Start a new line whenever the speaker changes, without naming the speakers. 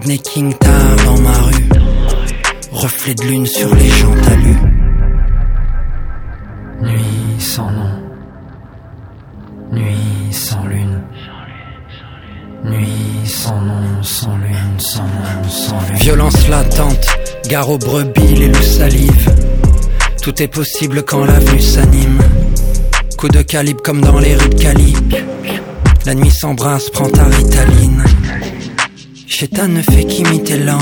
Né King tard dans ma rue, reflet de lune sur les gens talus. Nuit sans nom, nuit sans lune, nuit sans nom, sans lune, sans nom, sans lune. Violence latente, gare aux brebis, les loups salivent. Tout est possible quand l'avenue s'anime. Coup de calibre comme dans les rues de Cali. La nuit s'embrasse, prends ta Ritaline. Chétan ne fait qu'imiter l'an.